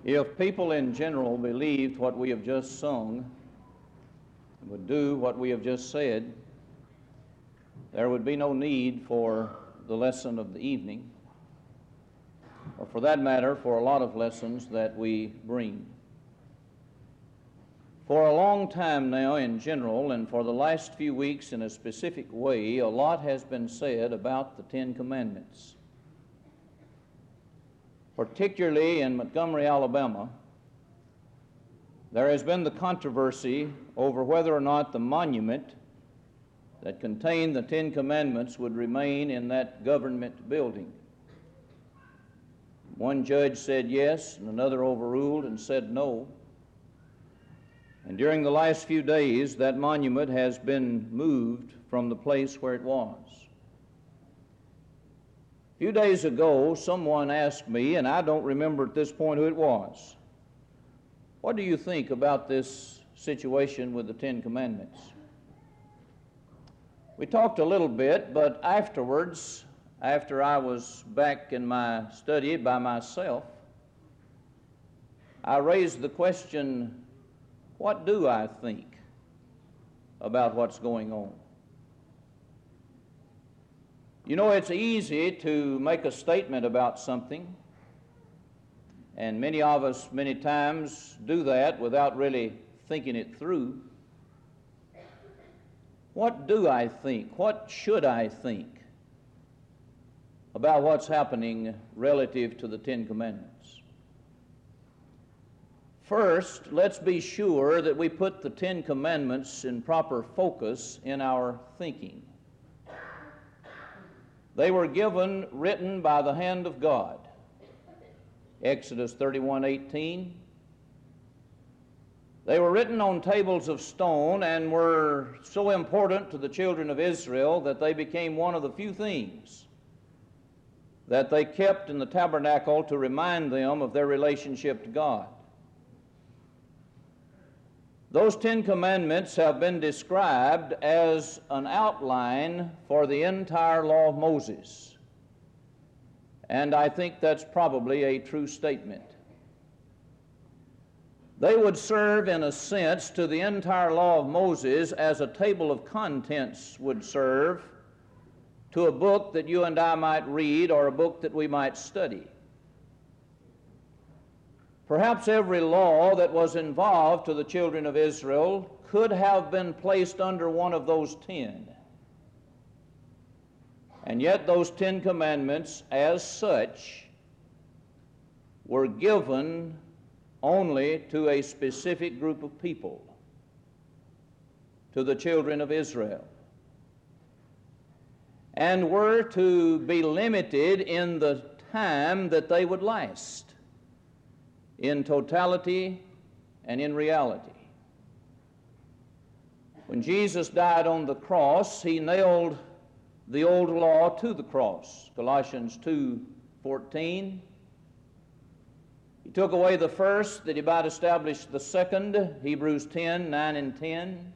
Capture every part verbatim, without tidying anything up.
If people in general believed what we have just sung and would do what we have just said, there would be no need for the lesson of the evening, or for that matter, for a lot of lessons that we bring. For a long time now in general, and for the last few weeks in a specific way, a lot has been said about the Ten Commandments. Particularly in Montgomery, Alabama, there has been the controversy over whether or not the monument that contained the Ten Commandments would remain in that government building. One judge said yes, and another overruled and said no. And during the last few days, that monument has been moved from the place where it was. A few days ago, someone asked me, and I don't remember at this point who it was, what do you think about this situation with the Ten Commandments? We talked a little bit, but afterwards, after I was back in my study by myself, I raised the question, what do I think about what's going on? You know, it's easy to make a statement about something, and many of us many times do that without really thinking it through. What do I think? What should I think about what's happening relative to the Ten Commandments? First, let's be sure that we put the Ten Commandments in proper focus in our thinking. They were given, written by the hand of God. Exodus thirty-one eighteen. They were written on tables of stone and were so important to the children of Israel that they became one of the few things that they kept in the tabernacle to remind them of their relationship to God. Those Ten Commandments have been described as an outline for the entire law of Moses. And I think that's probably a true statement. They would serve, in a sense, to the entire law of Moses as a table of contents would serve to a book that you and I might read or a book that we might study. Perhaps every law that was involved to the children of Israel could have been placed under one of those ten. And yet those Ten Commandments, as such, were given only to a specific group of people, to the children of Israel, and were to be limited in the time that they would last, in totality and in reality. When Jesus died on the cross, he nailed the old law to the cross, Colossians two fourteen. He took away the first that he might establish the second, Hebrews ten nine and ten.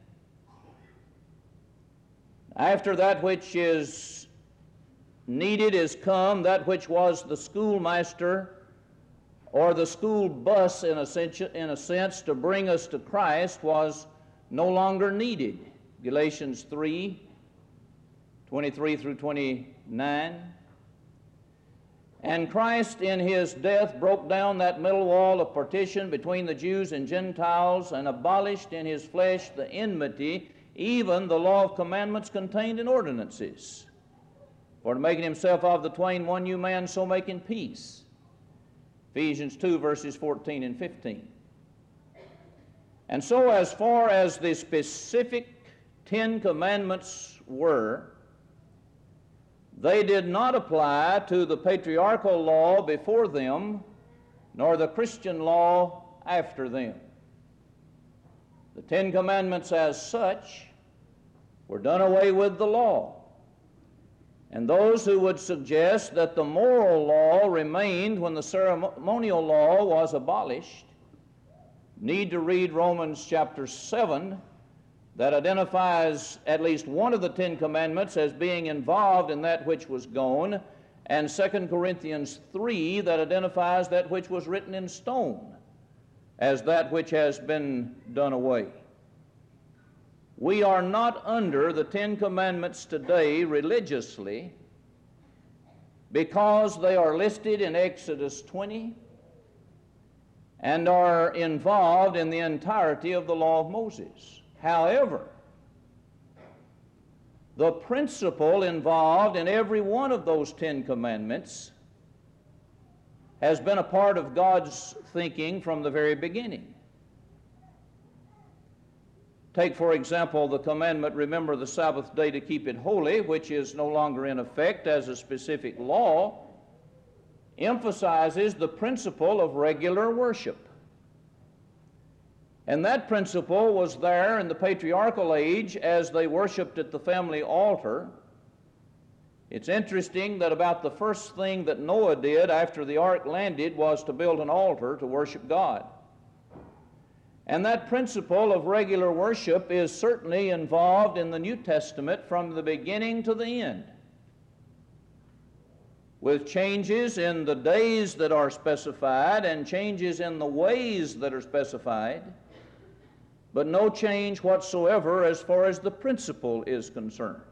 After that which is needed is come, that which was the schoolmaster or the school bus, in a sense, in a sense, to bring us to Christ was no longer needed. Galatians three, twenty-three through twenty-nine. And Christ in his death broke down that middle wall of partition between the Jews and Gentiles and abolished in his flesh the enmity, even the law of commandments contained in ordinances. For to making himself of the twain one new man, so making peace. Ephesians two, verses fourteen and fifteen. And so as far as the specific Ten Commandments were, they did not apply to the patriarchal law before them, nor the Christian law after them. The Ten Commandments as such were done away with the law. And those who would suggest that the moral law remained when the ceremonial law was abolished need to read Romans chapter seven, that identifies at least one of the Ten Commandments as being involved in that which was gone, and Second Corinthians three, that identifies that which was written in stone as that which has been done away. We are not under the Ten Commandments today religiously because they are listed in Exodus twenty and are involved in the entirety of the law of Moses. However, the principle involved in every one of those Ten Commandments has been a part of God's thinking from the very beginning. Take, for example, the commandment, remember the Sabbath day to keep it holy, which is no longer in effect as a specific law, emphasizes the principle of regular worship. And that principle was there in the patriarchal age as they worshiped at the family altar. It's interesting that about the first thing that Noah did after the ark landed was to build an altar to worship God. And that principle of regular worship is certainly involved in the New Testament from the beginning to the end, with changes in the days that are specified and changes in the ways that are specified, but no change whatsoever as far as the principle is concerned.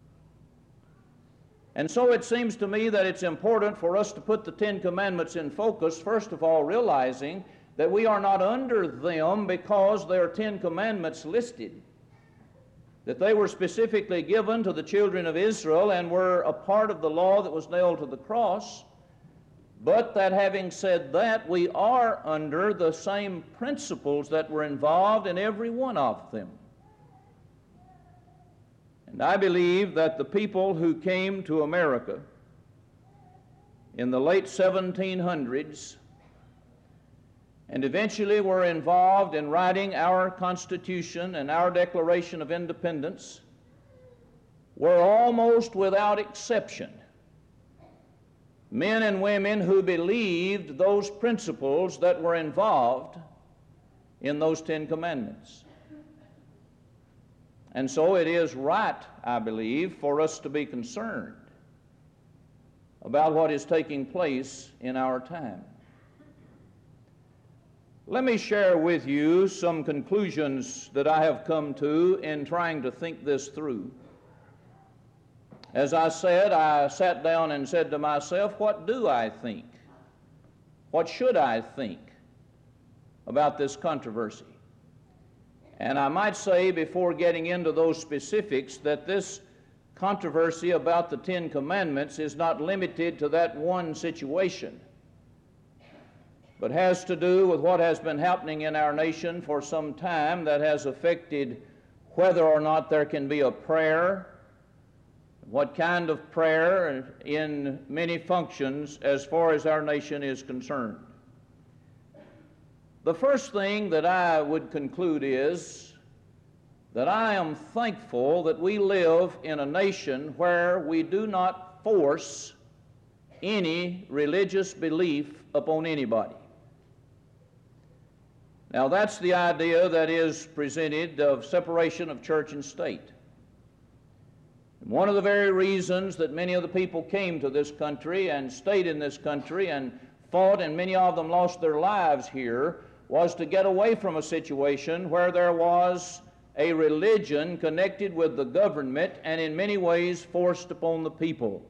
And so it seems to me that it's important for us to put the Ten Commandments in focus, first of all realizing that we are not under them because there are Ten Commandments listed, that they were specifically given to the children of Israel and were a part of the law that was nailed to the cross, but that having said that, we are under the same principles that were involved in every one of them. And I believe that the people who came to America in the late seventeen hundreds and eventually were involved in writing our Constitution and our Declaration of Independence were almost without exception men and women who believed those principles that were involved in those Ten Commandments. And so it is right, I believe, for us to be concerned about what is taking place in our time. Let me share with you some conclusions that I have come to in trying to think this through. As I said, I sat down and said to myself, what do I think? What should I think about this controversy? And I might say, before getting into those specifics, that this controversy about the Ten Commandments is not limited to that one situation, but has to do with what has been happening in our nation for some time that has affected whether or not there can be a prayer, what kind of prayer in many functions as far as our nation is concerned. The first thing that I would conclude is that I am thankful that we live in a nation where we do not force any religious belief upon anybody. Now, that's the idea that is presented of separation of church and state. And one of the very reasons that many of the people came to this country and stayed in this country and fought, and many of them lost their lives here, was to get away from a situation where there was a religion connected with the government and in many ways forced upon the people.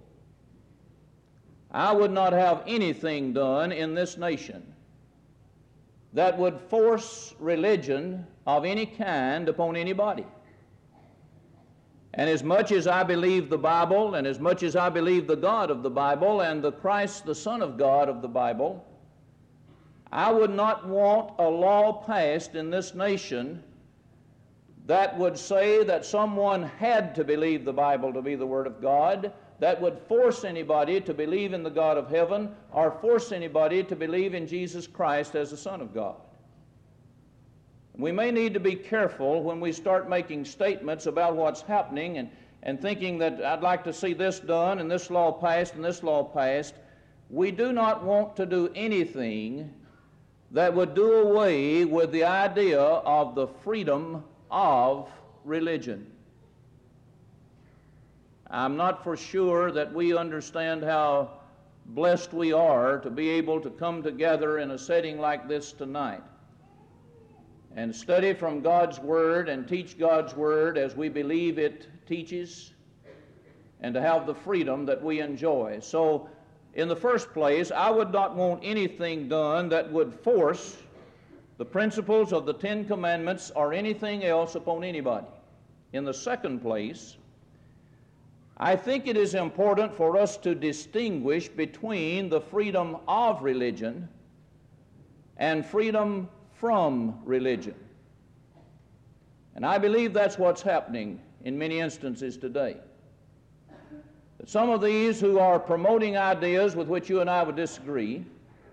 I would not have anything done in this nation that would force religion of any kind upon anybody. And as much as I believe the Bible, and as much as I believe the God of the Bible and the Christ, the Son of God of the Bible, I would not want a law passed in this nation that would say that someone had to believe the Bible to be the Word of God, that would force anybody to believe in the God of heaven, or force anybody to believe in Jesus Christ as the Son of God. We may need to be careful when we start making statements about what's happening and, and thinking that I'd like to see this done and this law passed and this law passed. We do not want to do anything that would do away with the idea of the freedom of religion. I'm not for sure that we understand how blessed we are to be able to come together in a setting like this tonight. and study from God's Word and teach God's Word as we believe it teaches, and to have the freedom that we enjoy. So, in the first place, I would not want anything done that would force the principles of the Ten Commandments or anything else upon anybody. In the second place, I think it is important for us to distinguish between the freedom of religion and freedom from religion. And I believe that's what's happening in many instances today. That some of these who are promoting ideas with which you and I would disagree,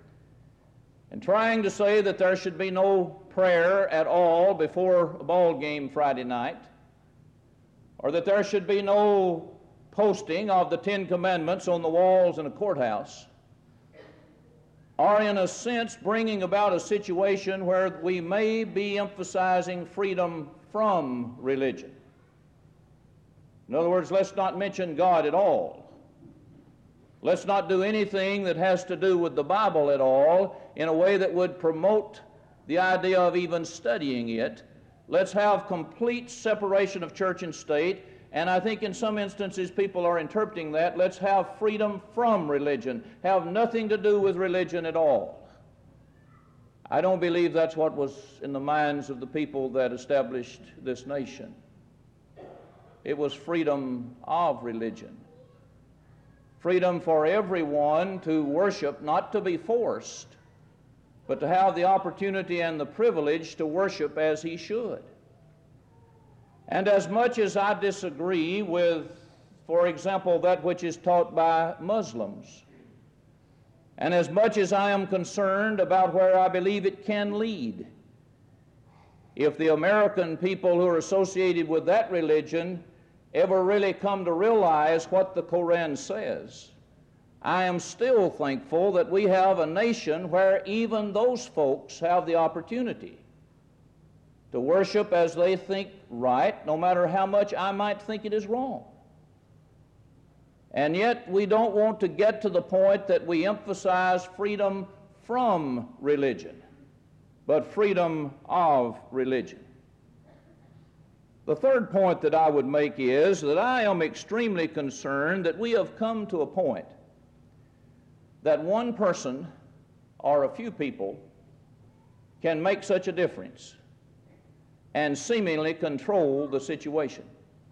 and trying to say that there should be no prayer at all before a ball game Friday night, or that there should be no posting of the Ten Commandments on the walls in a courthouse, are in a sense bringing about a situation where we may be emphasizing freedom from religion. In other words, let's not mention God at all. Let's not do anything that has to do with the Bible at all in a way that would promote the idea of even studying it. Let's have complete separation of church and state. And I think in some instances people are interpreting that. Let's have freedom from religion, have nothing to do with religion at all. I don't believe that's what was in the minds of the people that established this nation. It was freedom of religion. Freedom for everyone to worship, not to be forced, but to have the opportunity and the privilege to worship as he should. And as much as I disagree with, for example, that which is taught by Muslims, and as much as I am concerned about where I believe it can lead, if the American people who are associated with that religion ever really come to realize what the Koran says, I am still thankful that we have a nation where even those folks have the opportunity to worship as they think right, no matter how much I might think it is wrong. And yet we don't want to get to the point that we emphasize freedom from religion, but freedom of religion. The third point that I would make is that I am extremely concerned that we have come to a point that one person or a few people can make such a difference and seemingly control the situation.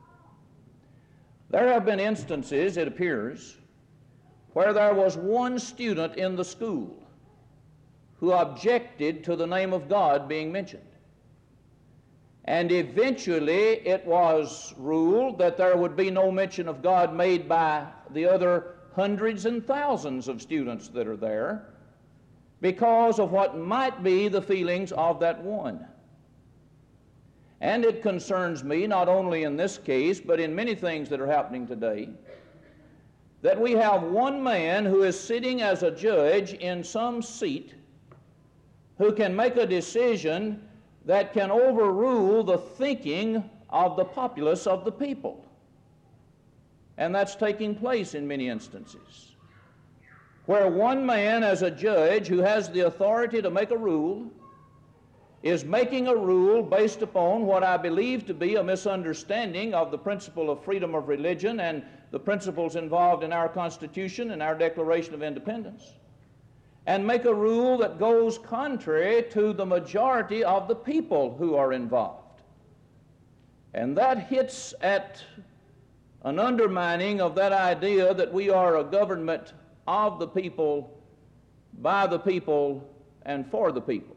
There have been instances, it appears, where there was one student in the school who objected to the name of God being mentioned. And eventually it was ruled that there would be no mention of God made by the other hundreds and thousands of students that are there because of what might be the feelings of that one. And it concerns me, not only in this case, but in many things that are happening today, that we have one man who is sitting as a judge in some seat who can make a decision that can overrule the thinking of the populace of the people. And that's taking place in many instances, where one man as a judge who has the authority to make a rule is making a rule based upon what I believe to be a misunderstanding of the principle of freedom of religion and the principles involved in our Constitution and our Declaration of Independence, and make a rule that goes contrary to the majority of the people who are involved. And that hits at an undermining of that idea that we are a government of the people, by the people, and for the people.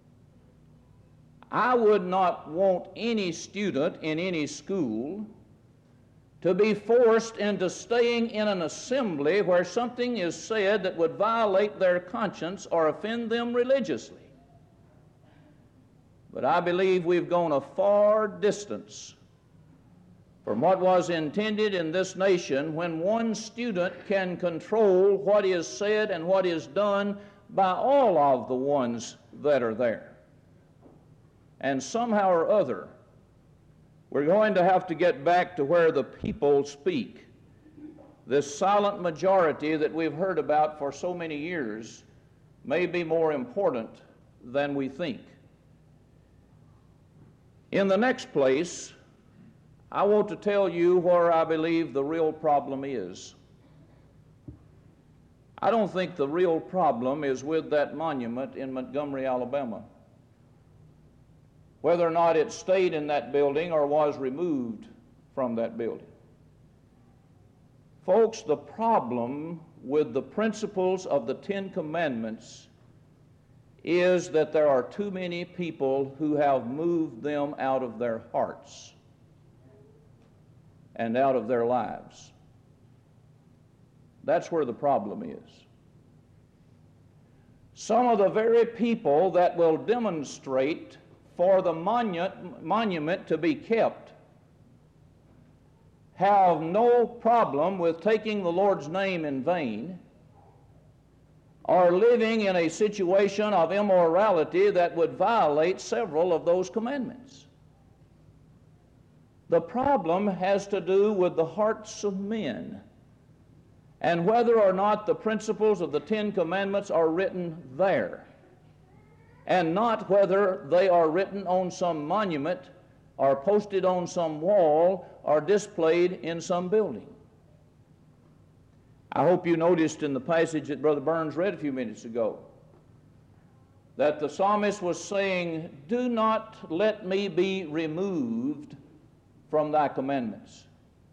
I would not want any student in any school to be forced into staying in an assembly where something is said that would violate their conscience or offend them religiously. But I believe we've gone a far distance from what was intended in this nation when one student can control what is said and what is done by all of the ones that are there. And somehow or other, we're going to have to get back to where the people speak. This silent majority that we've heard about for so many years may be more important than we think. In the next place, I want to tell you where I believe the real problem is. I don't think the real problem is with that monument in Montgomery, Alabama, whether or not it stayed in that building or was removed from that building. Folks, the problem with the principles of the Ten Commandments is that there are too many people who have moved them out of their hearts and out of their lives. That's where the problem is. Some of the very people that will demonstrate for the monument, monument to be kept have no problem with taking the Lord's name in vain, are living in a situation of immorality that would violate several of those commandments. The problem has to do with the hearts of men and whether or not the principles of the Ten Commandments are written there, and not whether they are written on some monument or posted on some wall or displayed in some building. I hope you noticed in the passage that Brother Burns read a few minutes ago that the psalmist was saying, "Do not let me be removed from thy commandments."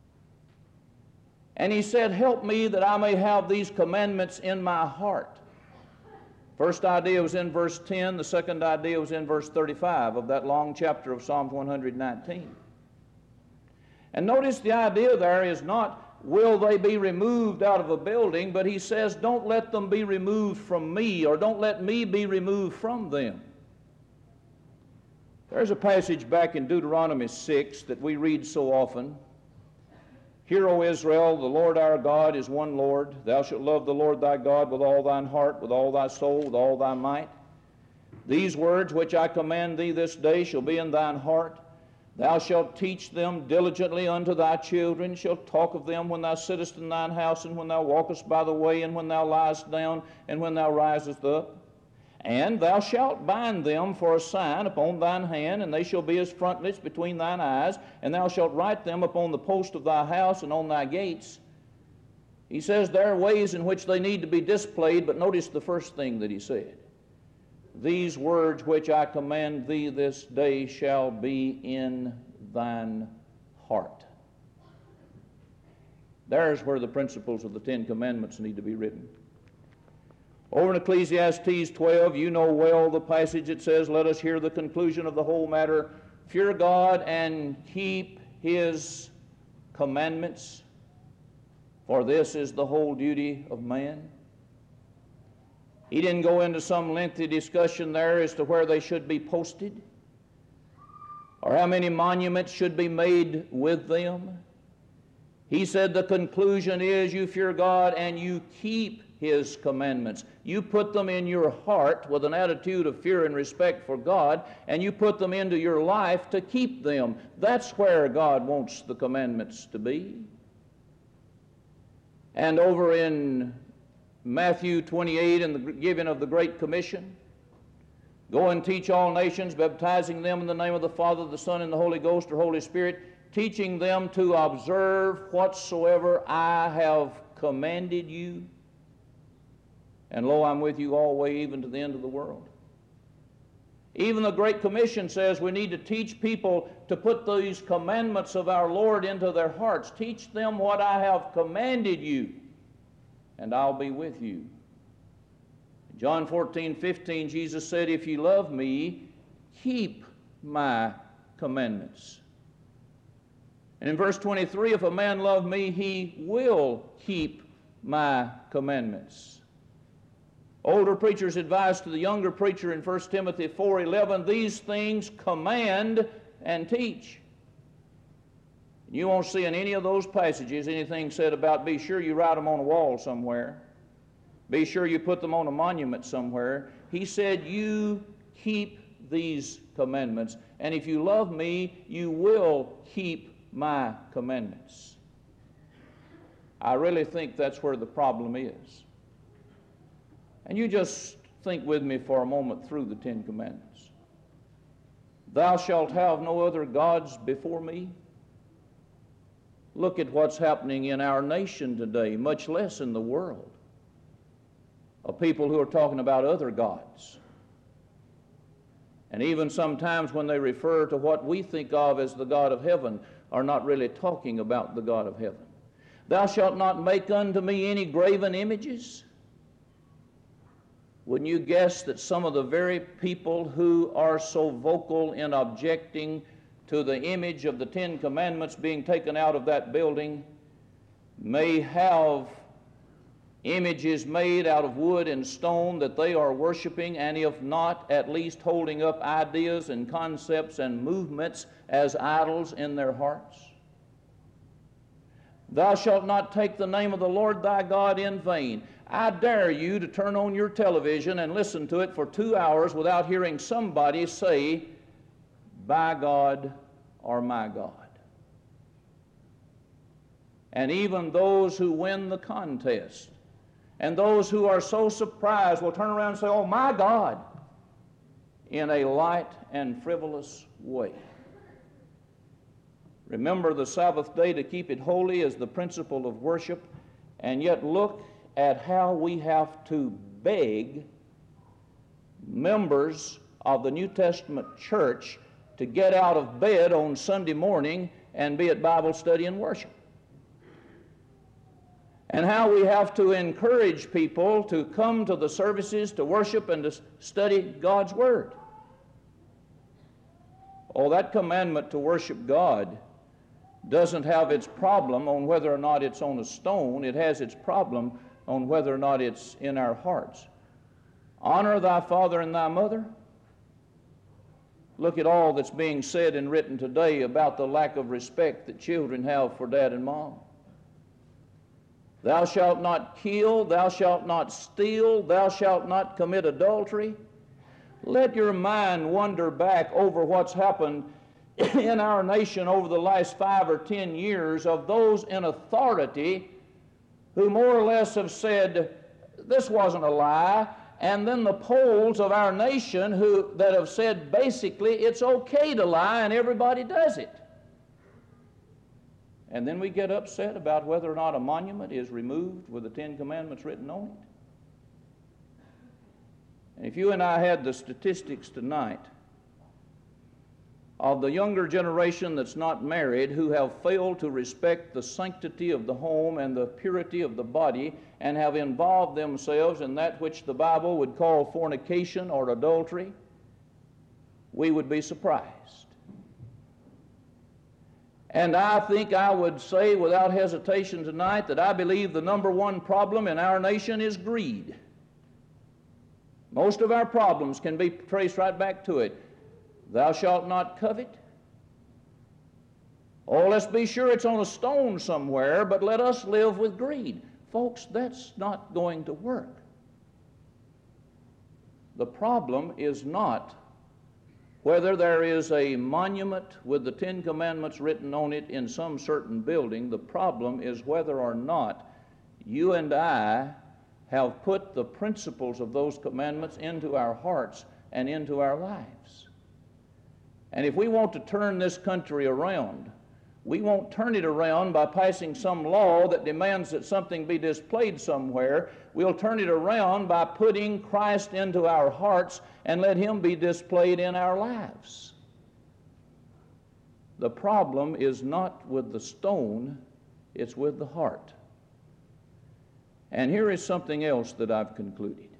And he said, "Help me that I may have these commandments in my heart." First idea was in verse ten. The second idea was in verse thirty-five of that long chapter of Psalms one hundred nineteen. And notice the idea there is not, will they be removed out of a building, but he says, don't let them be removed from me, or don't let me be removed from them. There's a passage back in Deuteronomy six that we read so often. "Hear, O Israel, the Lord our God is one Lord. Thou shalt love the Lord thy God with all thine heart, with all thy soul, with all thy might. These words which I command thee this day shall be in thine heart. Thou shalt teach them diligently unto thy children, shalt talk of them when thou sittest in thine house, and when thou walkest by the way, and when thou liest down, and when thou risest up. And thou shalt bind them for a sign upon thine hand, and they shall be as frontlets between thine eyes, and thou shalt write them upon the post of thy house and on thy gates." He says there are ways in which they need to be displayed, but notice the first thing that he said. "These words which I command thee this day shall be in thine heart." There's where the principles of the Ten Commandments need to be written. Over in Ecclesiastes twelve, you know well the passage that says, "Let us hear the conclusion of the whole matter. Fear God and keep his commandments, for this is the whole duty of man." He didn't go into some lengthy discussion there as to where they should be posted or how many monuments should be made with them. He said the conclusion is you fear God and you keep his commandments. You put them in your heart with an attitude of fear and respect for God, and you put them into your life to keep them. That's where God wants the commandments to be. And over in Matthew twenty-eight, in the giving of the Great Commission, "Go and teach all nations, baptizing them in the name of the Father, the Son, and the Holy Ghost," or Holy Spirit, teaching them to observe whatsoever I have commanded you. And lo, I'm with you always, even to the end of the world. Even the Great Commission says we need to teach people to put these commandments of our Lord into their hearts. Teach them what I have commanded you, and I'll be with you. In John fourteen fifteen, Jesus said, "If you love me, keep my commandments." And in verse twenty-three, "If a man love me, he will keep my commandments." Older preachers advise to the younger preacher in First Timothy four eleven, "These things command and teach." You won't see in any of those passages anything said about be sure you write them on a wall somewhere. Be sure you put them on a monument somewhere. He said, you keep these commandments, and if you love me, you will keep my commandments. I really think that's where the problem is. And you just think with me for a moment through the Ten Commandments. Thou shalt have no other gods before me. Look at what's happening in our nation today, much less in the world, of people who are talking about other gods. And even sometimes when they refer to what we think of as the God of heaven, are not really talking about the God of heaven. Thou shalt not make unto me any graven images. Wouldn't you guess that some of the very people who are so vocal in objecting to the image of the Ten Commandments being taken out of that building may have images made out of wood and stone that they are worshiping, and if not, at least holding up ideas and concepts and movements as idols in their hearts? Thou shalt not take the name of the Lord thy God in vain. I dare you to turn on your television and listen to it for two hours without hearing somebody say, by God or my God. And even those who win the contest and those who are so surprised will turn around and say, oh my God, in a light and frivolous way. Remember the Sabbath day to keep it holy as the principle of worship, and yet look at how we have to beg members of the New Testament church to get out of bed on Sunday morning and be at Bible study and worship. And how we have to encourage people to come to the services to worship and to study God's Word. Oh, that commandment to worship God doesn't have its problem on whether or not it's on a stone. It has its problem on whether or not it's in our hearts. Honor thy father and thy mother. Look at all that's being said and written today about the lack of respect that children have for dad and mom. Thou shalt not kill, thou shalt not steal, thou shalt not commit adultery. Let your mind wander back over what's happened in our nation over the last five or ten years of those in authority who more or less have said, this wasn't a lie, and then the polls of our nation who that have said basically it's okay to lie and everybody does it. And then we get upset about whether or not a monument is removed with the Ten Commandments written on it. And if you and I had the statistics tonight of the younger generation that's not married who have failed to respect the sanctity of the home and the purity of the body and have involved themselves in that which the Bible would call fornication or adultery, we would be surprised. And I think I would say without hesitation tonight that I believe the number one problem in our nation is greed. Most of our problems can be traced right back to it. Thou shalt not covet. Oh, let's be sure it's on a stone somewhere, but let us live with greed. Folks, that's not going to work. The problem is not whether there is a monument with the Ten Commandments written on it in some certain building. The problem is whether or not you and I have put the principles of those commandments into our hearts and into our lives. And if we want to turn this country around, we won't turn it around by passing some law that demands that something be displayed somewhere. We'll turn it around by putting Christ into our hearts and let Him be displayed in our lives. The problem is not with the stone, it's with the heart. And here is something else that I've concluded.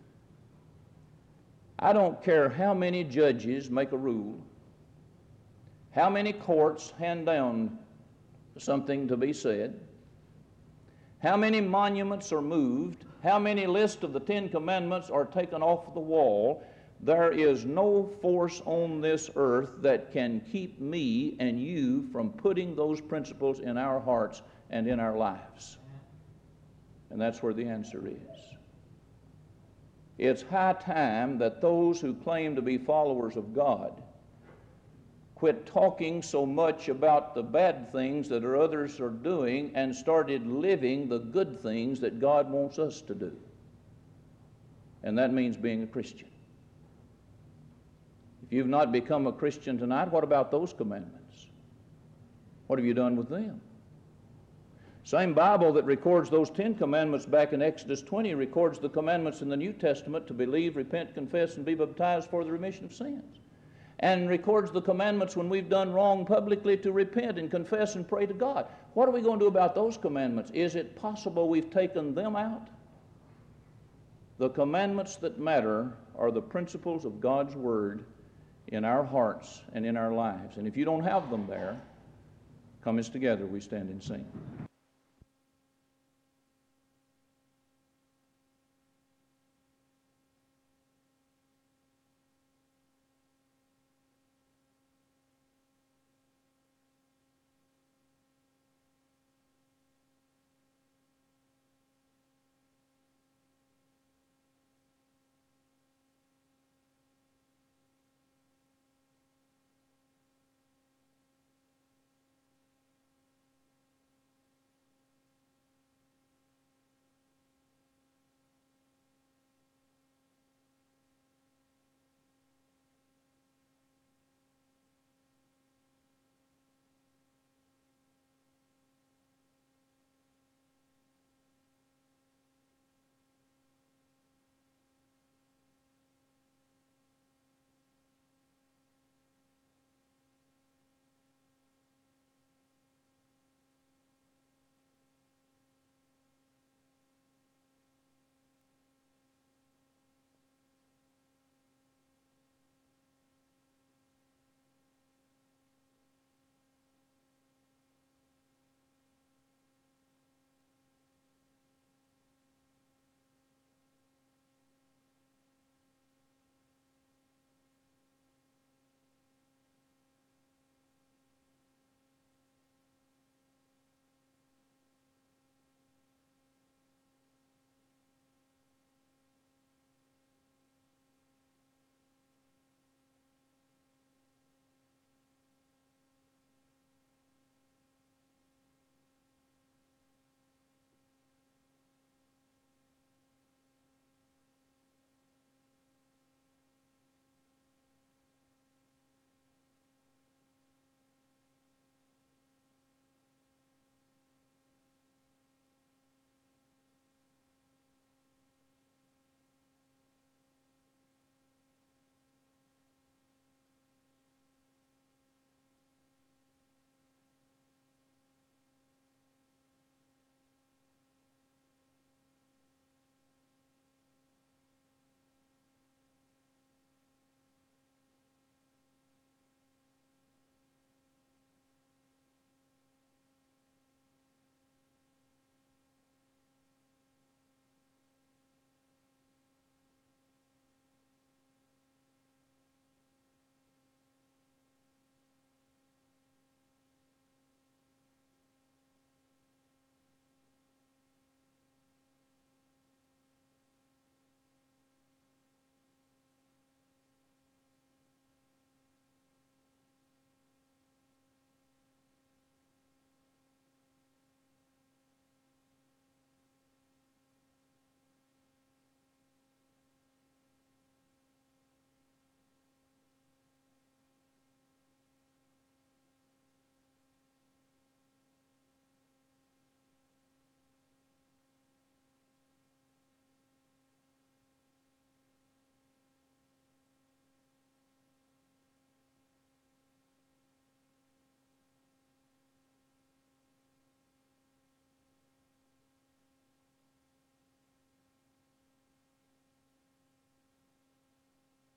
I don't care how many judges make a rule, how many courts hand down something to be said, how many monuments are moved, how many lists of the Ten Commandments are taken off the wall. There is no force on this earth that can keep me and you from putting those principles in our hearts and in our lives. And that's where the answer is. It's high time that those who claim to be followers of God quit talking so much about the bad things that others are doing and started living the good things that God wants us to do. And that means being a Christian. If you've not become a Christian tonight, what about those commandments? What have you done with them? Same Bible that records those Ten Commandments back in Exodus twenty records the commandments in the New Testament to believe, repent, confess, and be baptized for the remission of sins. And records the commandments when we've done wrong publicly to repent and confess and pray to God. What are we going to do about those commandments? Is it possible we've taken them out? The commandments that matter are the principles of God's Word in our hearts and in our lives. And if you don't have them there, come as together we stand and sing.